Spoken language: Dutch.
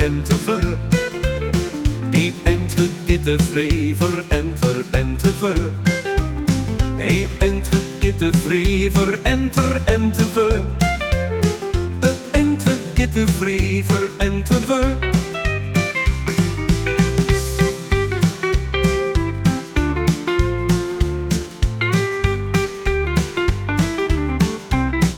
ente die ente gitte vrij voor enter ente ver. Hey ente gitte vrij voor enter ente ver. De ente gitte vrij voor enter ver.